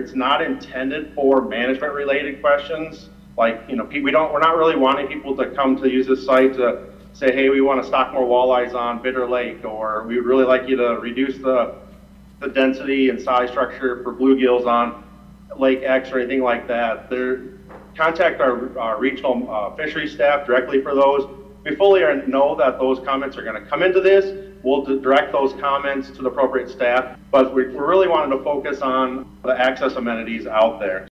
it's not intended for management related questions. Like, we're not really wanting people to come to use this site to say, hey, we want to stock more walleyes on Bitter Lake, or we would really like you to reduce the density and size structure for bluegills on Lake X or anything like that. Contact our regional fisheries staff directly for those. We fully know that those comments are going to come into this. We'll direct those comments to the appropriate staff, but we're really wanting to focus on the access amenities out there.